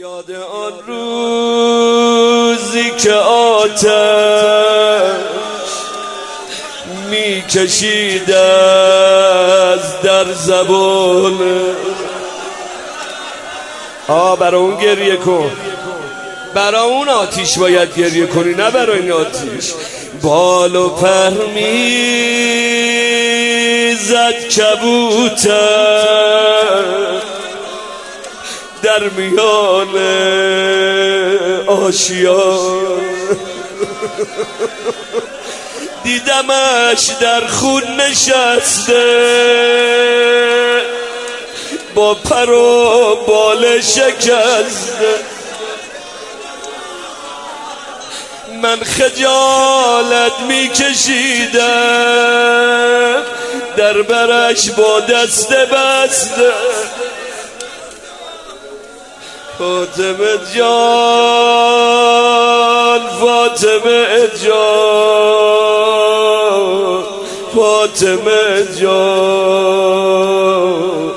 یاد آن روزی که آتش میکشید از در زبان. برای اون گریه کن، برای اون آتیش باید گریه کنی، نه برای این آتیش. بال و پر میزد کبوتر در میان آشیان، دیدمش در خون نشسته با پر و بال شکسته. من خجالت میکشیدم در برش با دست بسته. فاطمه جان، فاطمه جان، فاطمه جان،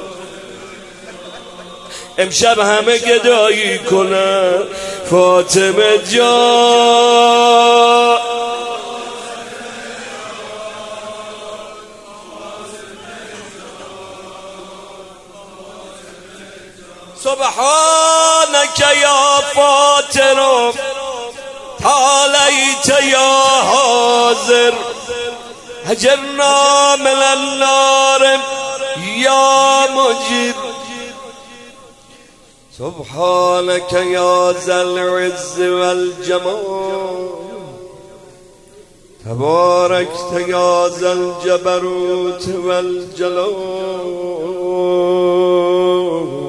امشب همه گدایی کنن. فاطمه جان، سبحانك يا فاطر تعاليت يا حاضر هجرنا من النار يا مجيب. سبحانك يا ذا العز والجمال تباركت يا ذا الجبروت والجلال.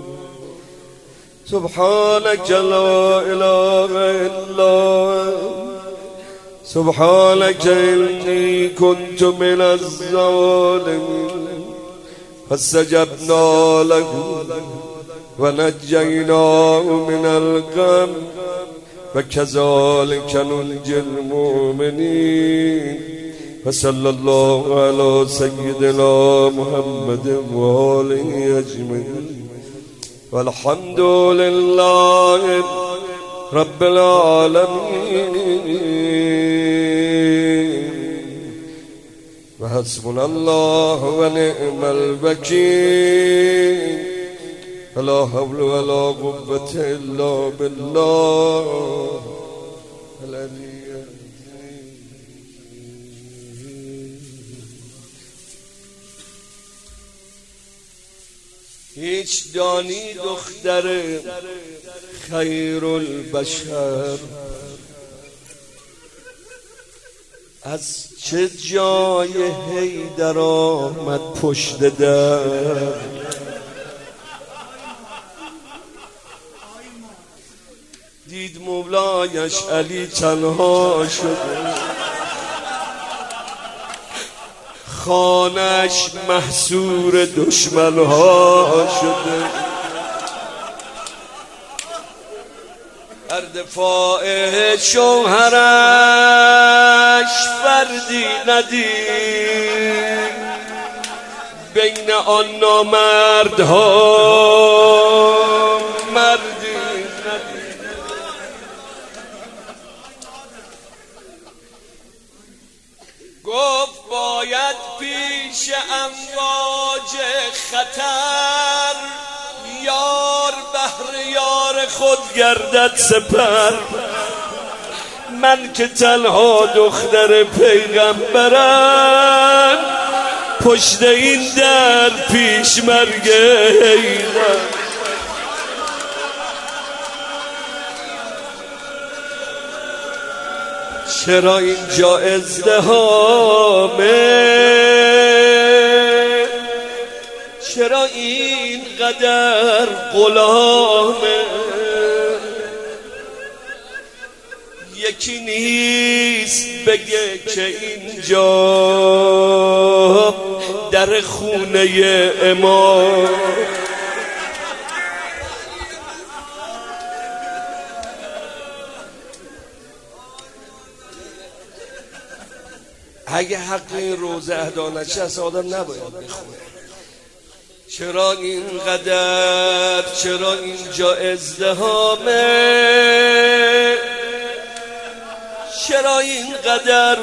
سبحانك لا إله إلا سبحانك إني كنت من الظالمين فاستجبنا له ونجيناه من الغم وكذلك ننجي المؤمنين. وصلى الله على سيدنا محمد وآله أجمعين والحمد لله رب العالمين. وحسبنا الله ونعم الوكيل ولا حول ولا قوة إلا بالله العلي. هیچ دانی دختر خیر البشر از چه جای حیدر آمد پشت در. دید مولایش علی تنها شده، خانش محصور دشمنها شده. در دفاع شوهرش فردی ندید بین آن نامردها مردی ندید. گفت باید پیش امواج خطر یار بهر یار خود گردد سپر. من که تنها دختر پیغمبرم پشت این در پیش مرگ حیدر. چرا اینجا ازدحامه، چرا این قدر غلامه. یکی نیست بگه که اینجا در خونه امام. اگه حق این روزه اهدا نشه اصلا آدم نباید بخونه. چرا اینقدر، چرا اینجا ازدهامه، چرا اینقدر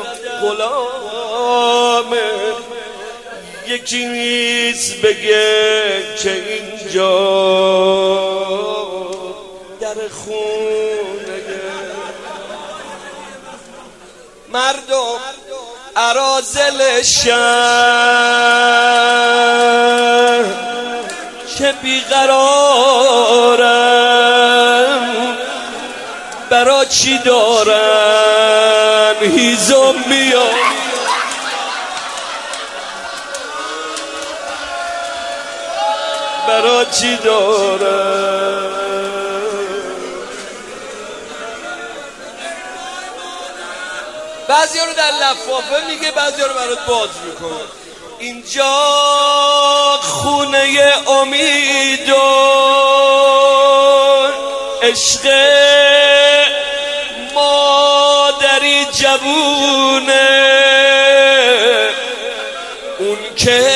غلامه، یکی نیست بگه که اینجا در خونه مردم اراذل شهر که بیقرارم، برا چی دارن هیزم میاد، برا چی دارن. بعضی ها رو در لفافه میگه، بعضی ها رو برات باز میکنه. اینجا خونه امید و عشق مادری جوونه، اون که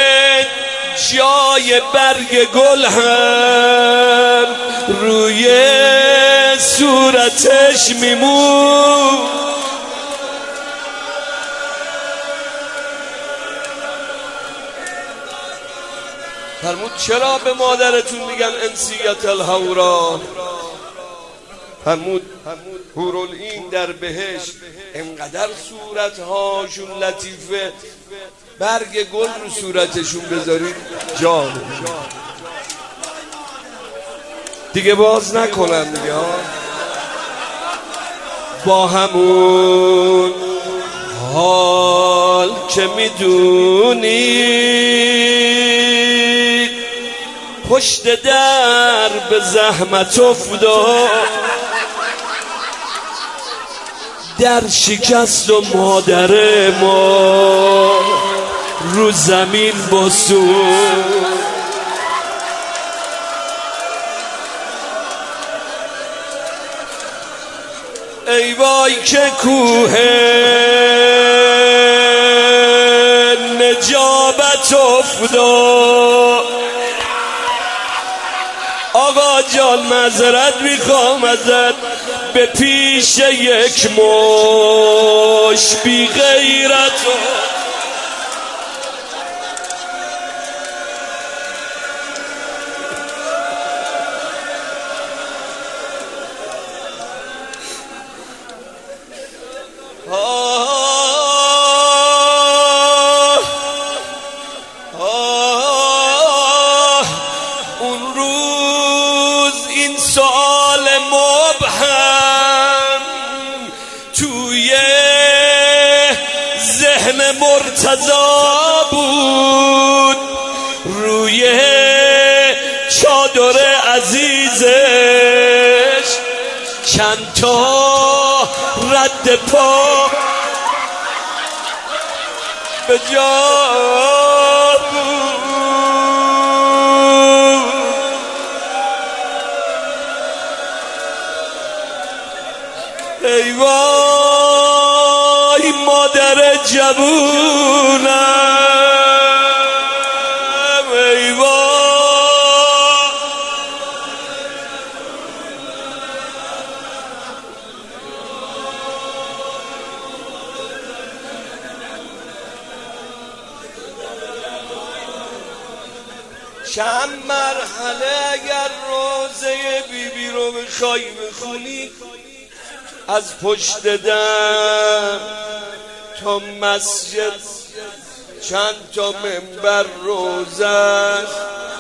جای برگ گل هم روی صورتش میمون. فرمود چرا به مادرتون میگن انسیت الهورا؟ فرمود حورالعین در بهشت انقدر صورتهاشون لطیفه، برگ گل رو صورتشون بذارید جان دیگه باز نکنن دیگه ها. با همون حال که میدونی پشت در به زحمت افتاد، در شکست و مادر ما رو زمین بسود. ای وای که کوه نجابت افتاد. آقا جان معذرت میخوام ازت، به پیش یک مش بی غیرت اون روز این سؤال مبهم توی ذهن مرتضی بود، روی چادر عزیزش چند تا رد پا به جا بود. ای وای مادر جوونم، ای وای. چند مرحله اگر روزه بیبی رو بخوای بخونی، از پشت در تا مسجد چند تا منبر روزه است،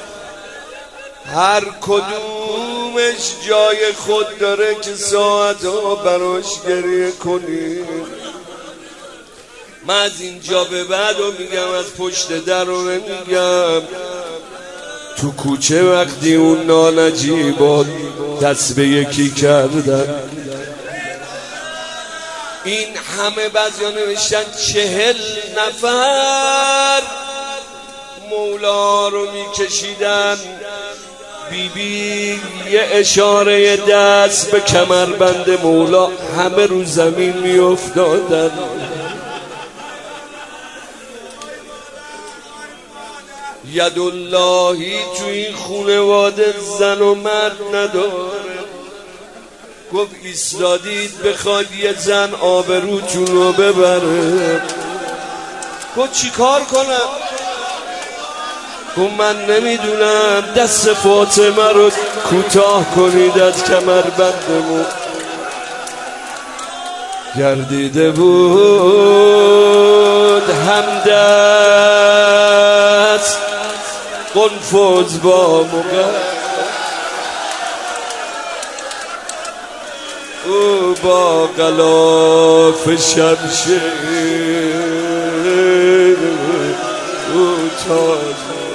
هر کدومش جای خود داره که ساعتها براش گریه کنی. من از اینجا به بعد رو میگم، از پشت در رو نمیگم. تو کوچه وقتی اون نانجیبات دست به یکی کردن، این همه بعضیا نوشتن 40 نفر مولا رو میکشیدن، بیبی یه اشاره دست به کمربند مولا، همه رو زمین میافتادن. یداللهی تو این خونواده زن و مرد نداره. گفت ایستادید بخواد یه زن آبروتون رو ببره. گفت چی کار کنم؟ گفت من نمیدونم، دست فاطمه رو کوتاه کنید از کمربندمون. گردیده بود همدست قنفذ با موقع، او با غلاف شمشیر او تاج.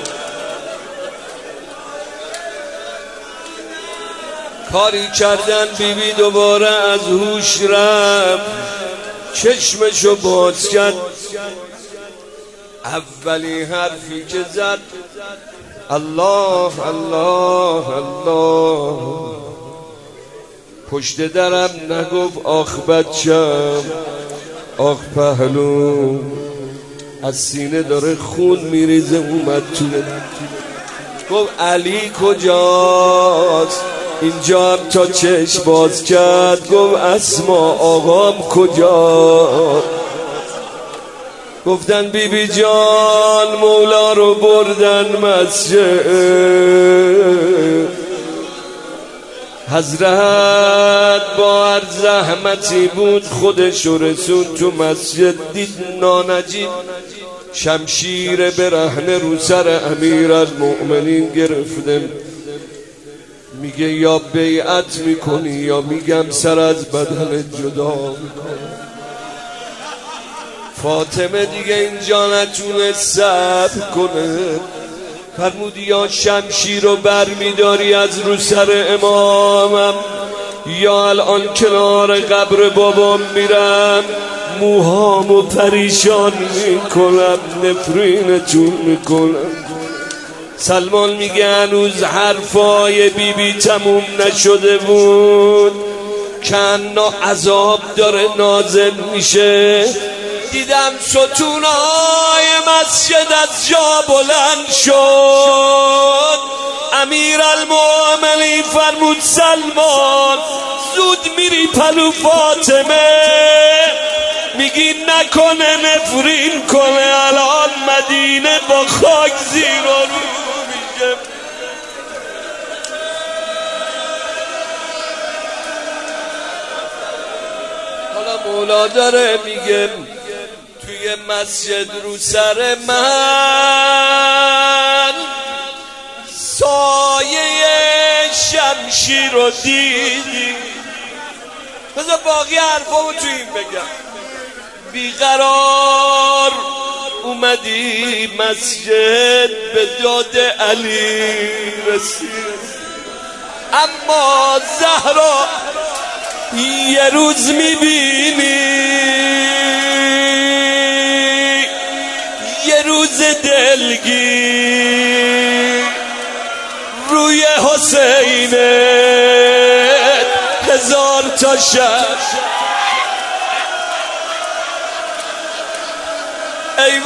کاری کردن بیبی دوباره از هوش رفت، چشمشو باز کرد. اولی حرفی که زد الله الله الله. پشت درم نگفت آخ بچم، آخ پهلو، از سینه داره خون میریزه. اومد تو گفت علی کجاست؟ اینجا هم تا چشم باز کرد گفت اسما آقام کجا؟ گفتن بیبی جان مولا رو بردن مسجد. حضرت با هر زحمتی بود خودش رسون تو مسجد. دید نانجیب شمشیر برهنه رو سر امیرالمؤمنین گرفته. میگه یا بیعت میکنی یا میگم سر از بدن جدا میکنی. فاطمه دیگه اینجا نتونه صبر کنه، فرمود یا شمشیر رو بر میداری از رو سر امامم، یا الان کنار قبر بابام میرم موهامو پریشان میکنم، نفرینتون میکنم. سلمان میگه هنوز حرفای بیبی تموم نشده بود، کنا عذاب داره نازل میشه. دیدم ستونهای مسجد از جا بلند شد. امیرالمؤمنین فرمود سلمان زود میری پلو فاطمه، میگی نکنه نفرین کنه، الان مدینه با خاک زیر و رو میشه. حالا مولا داره میگه توی مسجد رو سر من سایه شمشیر رو دیدی. بذار باقی حرفامو تو این بگم. بیقرار اومدی مسجد به داد علی رسید، اما زهرا یه روز میبینی، یه روز دلگیر روی حسین، هزار تا شب. ای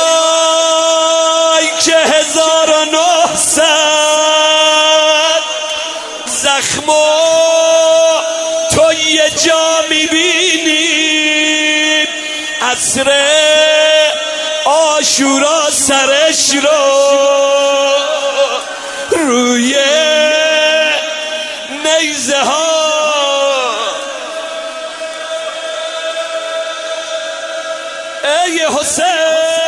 وای که 1900 زخم تو یه جا میبینی، عصر عاشورا سرش رو روی نیزه ها. ای حسین